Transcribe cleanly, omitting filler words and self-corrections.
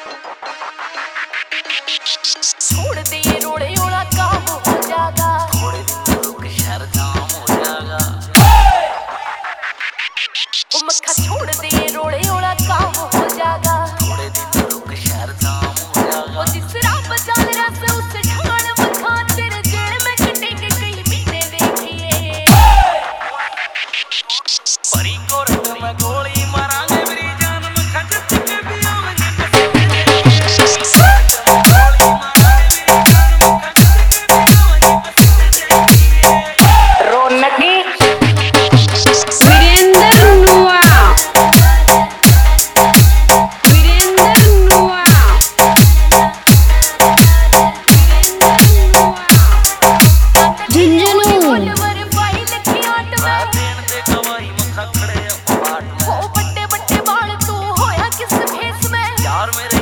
छोड़ दे ये रोड़े ओड़ा काम हो जाएगा, थोड़े दिन रुक शहर जाम हो जाएगा। ओ मक्खा छोड़ दे ये रोड़े ओड़ा काम हो जाएगा, थोड़े दिन रुक शहर जाम हो जाएगा। ओ जिस राह बजाल रस उस ठाण मक्खा तेरे जेल में कटेंगे कई महीने देखिए। बड़ी कोर्ट में गोली मारांगे मेरी जान मक्खा जब के भी आवेंगे यार मेरे